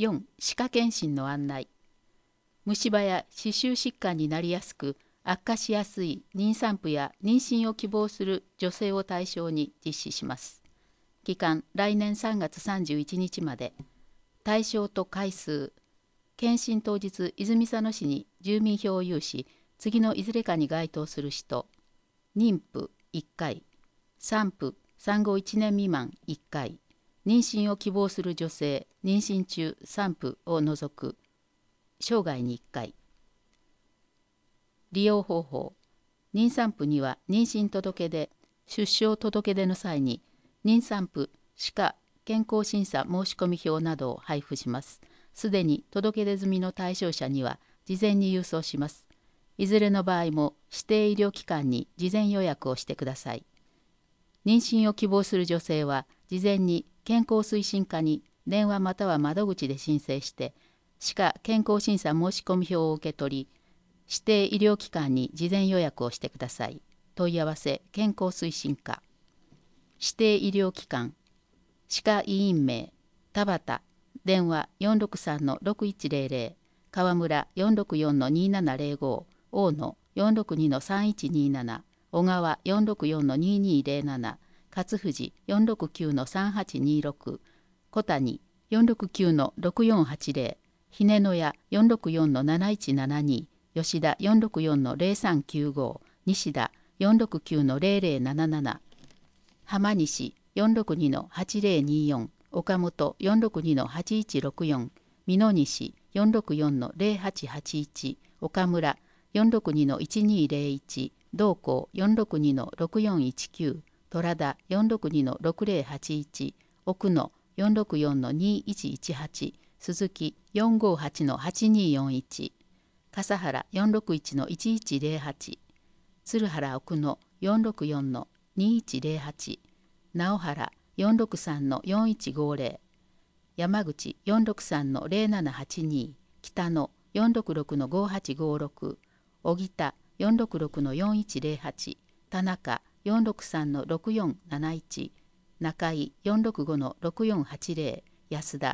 4、歯科検診の案内。虫歯や歯周疾患になりやすく悪化しやすい妊産婦や妊娠を希望する女性を対象に実施します。期間、来年3月31日まで。対象と回数。検診当日、泉佐野市に住民票を有し、次のいずれかに該当する人。妊婦1回、産婦、産後1年未満1回、妊娠を希望する女性、妊娠中産婦を除く、生涯に1回。利用方法。妊産婦には妊娠届出、出生届出の際に、妊産婦、歯科、健康審査申込票などを配布します。すでに届出済みの対象者には、事前に郵送します。いずれの場合も指定医療機関に事前予約をしてください。妊娠を希望する女性は、事前に健康推進課に電話または窓口で申請して、歯科健康審査申込票を受け取り、指定医療機関に事前予約をしてください。問い合わせ健康推進課。指定医療機関。歯科医院名、田端、電話463-6100、川村464-2705、大野462-3127、小川464-2207、勝藤469-3826、小谷469-6480、ひ野屋464-7172、吉田464-0395、西田469-0077、浜西462-8024、岡本462-8164、美濃西464-0881、岡村462-1201、道光462-6419、虎田462-6081、奥野464-2118、鈴木458-8241、笠原461-1108、鶴原奥野464-2108、直原463-4150、山口463-0782、北野466-5856、小木田466-4108、田中463-6471、中井465-6480、安田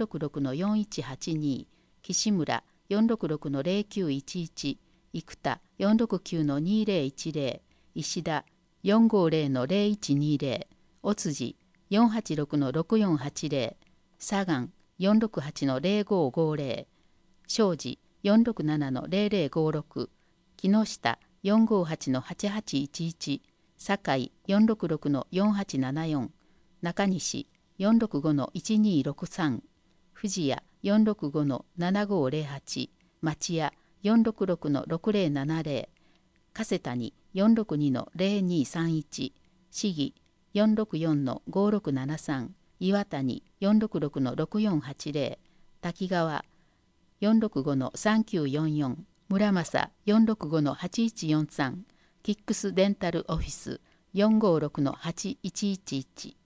466-4182、岸村466-0911、生田469-2010、石田450-0120、尾辻486-6480、左岸468-0550、庄司467-0056、木下458-8811、堺466-4874、中西465-1263、藤谷465-7508、町屋466-6070、加瀬谷462-0231、市議464-5673、岩谷466-6480、滝川465-3944、村正465-8143、キックスデンタルオフィス456-8111。